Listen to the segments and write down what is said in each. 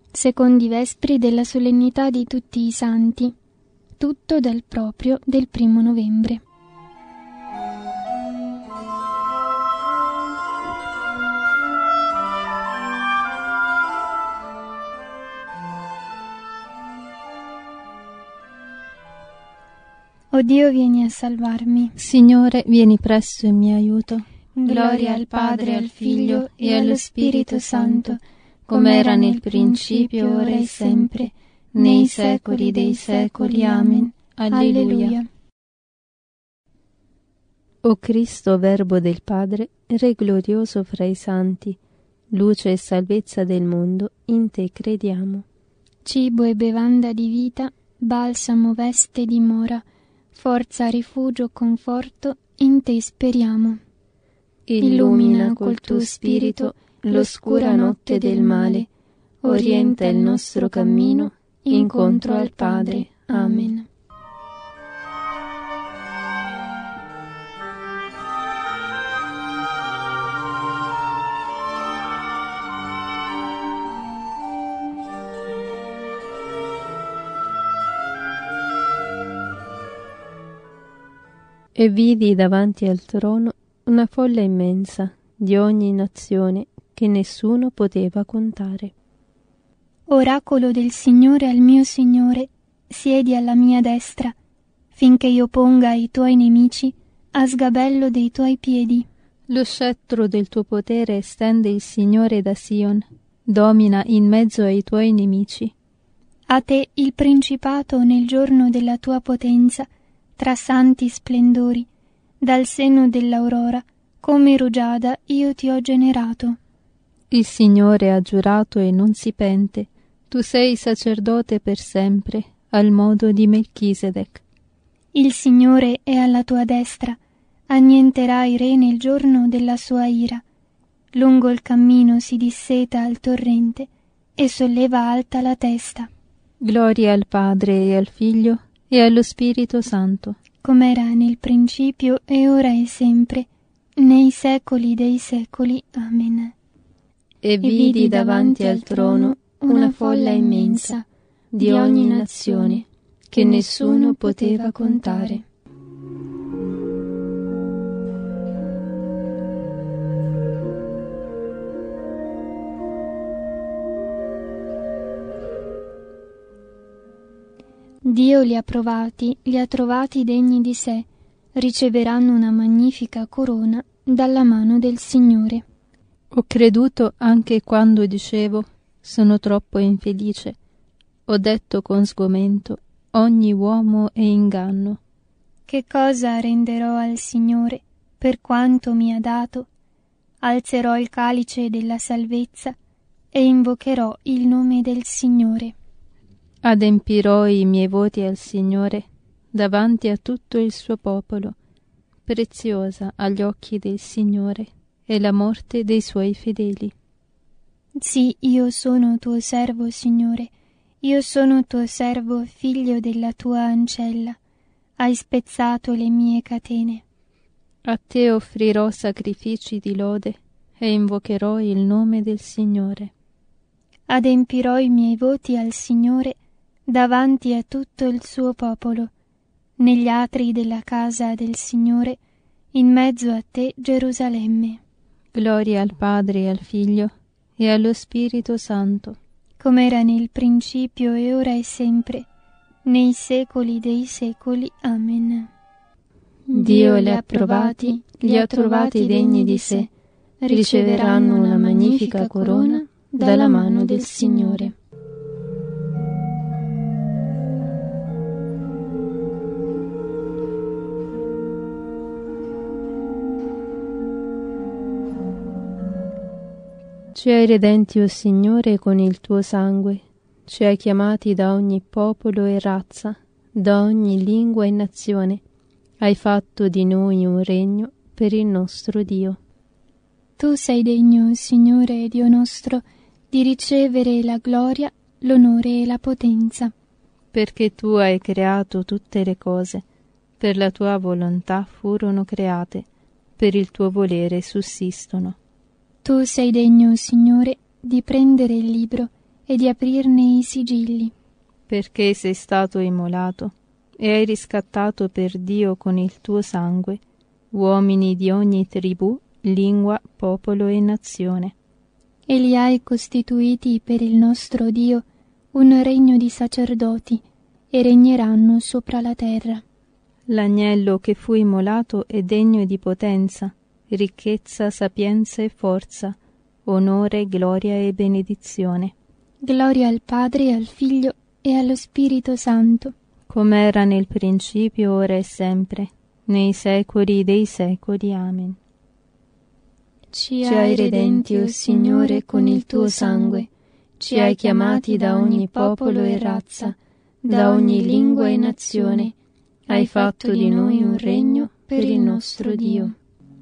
secondo i vespri della solennità di tutti i santi, tutto dal proprio del 1° novembre. O Dio, vieni a salvarmi. Signore, vieni presto in mio aiuto. Gloria al Padre, al Figlio e allo Spirito Santo, come era nel principio, ora e sempre, nei secoli dei secoli. Amen. Alleluia. O Cristo, Verbo del Padre, Re glorioso fra i santi, luce e salvezza del mondo, in te crediamo. Cibo e bevanda di vita, balsamo, veste, dimora, forza, rifugio, conforto, in te speriamo. Illumina col tuo spirito l'oscura notte del male, orienta il nostro cammino incontro al Padre. Amen. E vidi davanti al trono una folla immensa di ogni nazione che nessuno poteva contare. Oracolo del Signore al mio Signore, siedi alla mia destra, finché io ponga i tuoi nemici a sgabello dei tuoi piedi. Lo scettro del tuo potere stende il Signore da Sion, domina in mezzo ai tuoi nemici. A te il principato nel giorno della tua potenza, tra santi splendori, dal seno dell'aurora, come rugiada io ti ho generato. Il Signore ha giurato e non si pente, tu sei sacerdote per sempre, al modo di Melchisedec. Il Signore è alla tua destra, annienterà i re nel giorno della sua ira. Lungo il cammino si disseta al torrente e solleva alta la testa. Gloria al Padre e al Figlio e allo Spirito Santo, come era nel principio e ora e sempre, nei secoli dei secoli. Amen. E vidi davanti al trono una folla immensa di ogni nazione che nessuno poteva contare. Dio li ha provati, li ha trovati degni di sé, riceveranno una magnifica corona dalla mano del Signore. Ho creduto anche quando dicevo, sono troppo infelice. Ho detto con sgomento, ogni uomo è inganno. Che cosa renderò al Signore per quanto mi ha dato? Alzerò il calice della salvezza e invocherò il nome del Signore. Adempirò i miei voti al Signore davanti a tutto il suo popolo. Preziosa agli occhi del Signore è la morte dei suoi fedeli. Sì, io sono tuo servo, Signore, io sono tuo servo, figlio della tua ancella. Hai spezzato le mie catene. A te offrirò sacrifici di lode e invocherò il nome del Signore. Adempirò i miei voti al Signore davanti a tutto il suo popolo, negli atri della casa del Signore, in mezzo a te, Gerusalemme. Gloria al Padre e al Figlio e allo Spirito Santo, come era nel principio e ora e sempre, nei secoli dei secoli. Amen. Dio li ha provati, li ha trovati degni di sé, riceveranno una magnifica corona dalla mano del Signore. Ci hai redenti, o Signore, con il tuo sangue, ci hai chiamati da ogni popolo e razza, da ogni lingua e nazione, hai fatto di noi un regno per il nostro Dio. Tu sei degno, Signore Dio nostro, di ricevere la gloria, l'onore e la potenza. Perché tu hai creato tutte le cose, per la tua volontà furono create, per il tuo volere sussistono. Tu sei degno, Signore, di prendere il libro e di aprirne i sigilli. Perché sei stato immolato e hai riscattato per Dio con il tuo sangue uomini di ogni tribù, lingua, popolo e nazione. E li hai costituiti per il nostro Dio un regno di sacerdoti, e regneranno sopra la terra. L'agnello che fu immolato è degno di potenza, ricchezza, sapienza e forza, onore, gloria e benedizione. Gloria al Padre, al Figlio e allo Spirito Santo, come era nel principio, ora e sempre, nei secoli dei secoli. Amen. Ci hai redenti, o Signore, con il tuo sangue, ci hai chiamati da ogni popolo e razza, da ogni lingua e nazione, hai fatto di noi un regno per il nostro Dio.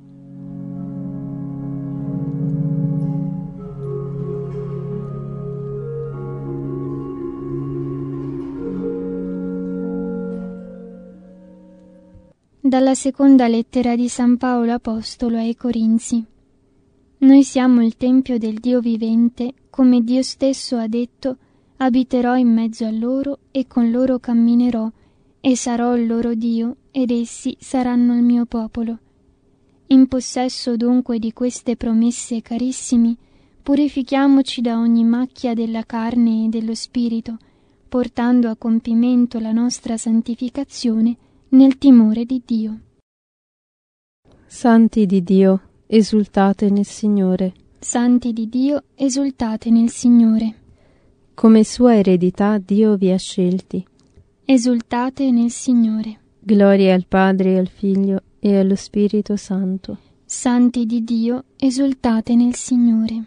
Dalla seconda lettera di San Paolo Apostolo ai Corinzi. Noi siamo il Tempio del Dio vivente, come Dio stesso ha detto: abiterò in mezzo a loro e con loro camminerò, e sarò il loro Dio, ed essi saranno il mio popolo. In possesso dunque di queste promesse, carissimi, purifichiamoci da ogni macchia della carne e dello spirito, portando a compimento la nostra santificazione nel timore di Dio. Santi di Dio, esultate nel Signore. Santi di Dio, esultate nel Signore. Come sua eredità Dio vi ha scelti. Esultate nel Signore. Gloria al Padre e al Figlio e allo Spirito Santo. Santi di Dio, esultate nel Signore.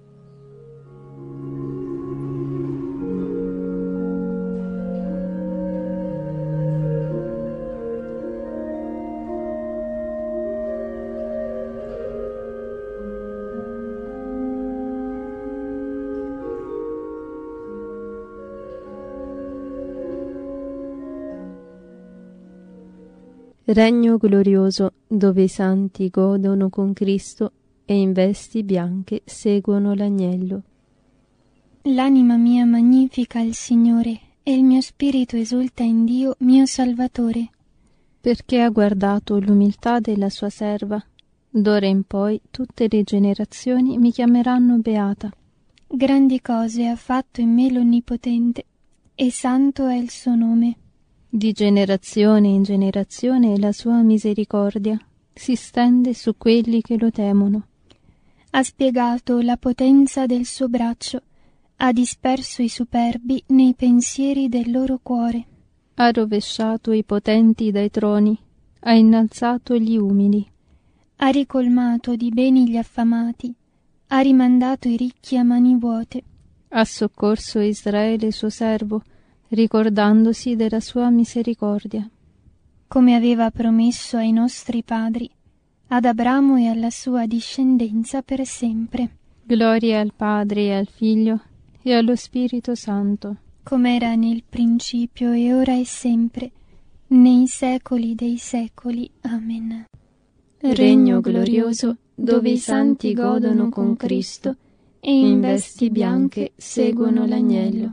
Regno glorioso, dove i santi godono con Cristo e in vesti bianche seguono l'agnello. L'anima mia magnifica il Signore, e il mio spirito esulta in Dio mio Salvatore. Perché ha guardato l'umiltà della sua serva. D'ora in poi tutte le generazioni mi chiameranno beata. Grandi cose ha fatto in me l'Onnipotente, e santo è il suo nome. Di generazione in generazione la sua misericordia si stende su quelli che lo temono. Ha spiegato la potenza del suo braccio, ha disperso i superbi nei pensieri del loro cuore. Ha rovesciato i potenti dai troni, ha innalzato gli umili. Ha ricolmato di beni gli affamati, ha rimandato i ricchi a mani vuote. Ha soccorso Israele suo servo, ricordandosi della sua misericordia. Come aveva promesso ai nostri padri, ad Abramo e alla sua discendenza per sempre. Gloria al Padre e al Figlio e allo Spirito Santo. Come era nel principio e ora e sempre, nei secoli dei secoli. Amen. Regno glorioso, dove i santi godono con Cristo e in vesti bianche seguono l'agnello.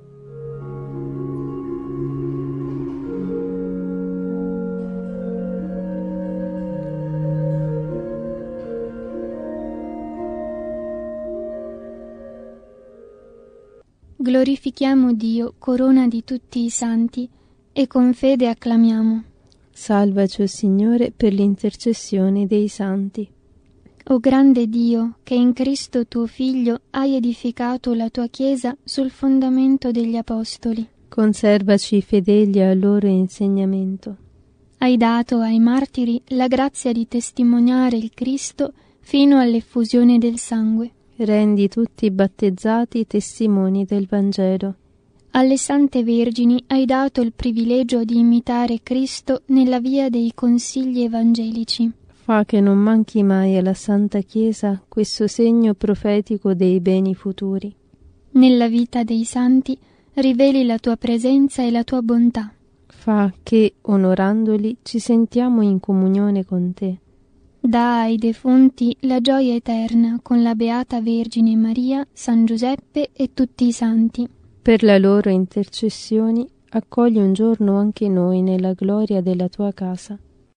Glorifichiamo Dio, corona di tutti i santi, e con fede acclamiamo. Salvaci, o Signore, per l'intercessione dei santi. O grande Dio, che in Cristo tuo Figlio hai edificato la tua Chiesa sul fondamento degli Apostoli. Conservaci fedeli al loro insegnamento. Hai dato ai martiri la grazia di testimoniare il Cristo fino all'effusione del sangue. Rendi tutti i battezzati testimoni del Vangelo. Alle sante vergini hai dato il privilegio di imitare Cristo nella via dei consigli evangelici. Fa che non manchi mai alla Santa Chiesa questo segno profetico dei beni futuri. Nella vita dei santi riveli la tua presenza e la tua bontà. Fa che, onorandoli, ci sentiamo in comunione con te. dà ai defunti la gioia eterna con la Beata Vergine Maria, San Giuseppe e tutti i santi. Per la loro intercessioni accogli un giorno anche noi nella gloria della tua casa.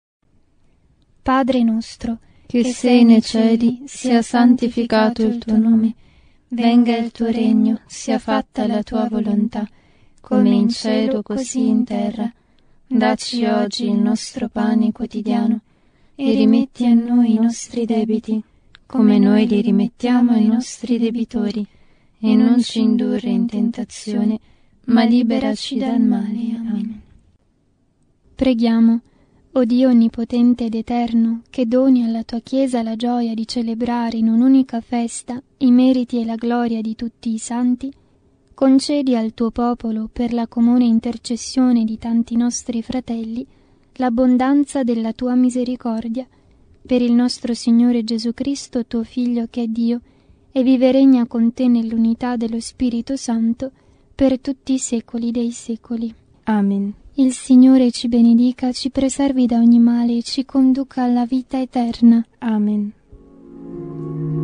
Padre nostro, che sei nei cieli, sia santificato il tuo nome. Venga il tuo regno, sia fatta la tua volontà, come in cielo così in terra. Dacci oggi il nostro pane quotidiano e rimetti a noi i nostri debiti, come noi li rimettiamo ai nostri debitori, e non ci indurre in tentazione, ma liberaci dal male. Amen. Preghiamo. O Dio onnipotente ed eterno, che doni alla tua Chiesa la gioia di celebrare in un'unica festa i meriti e la gloria di tutti i santi, concedi al tuo popolo, per la comune intercessione di tanti nostri fratelli, l'abbondanza della tua misericordia, per il nostro Signore Gesù Cristo, tuo Figlio, che è Dio, e vive e regna con te nell'unità dello Spirito Santo, per tutti i secoli dei secoli. Amen. Il Signore ci benedica, ci preservi da ogni male e ci conduca alla vita eterna. Amen.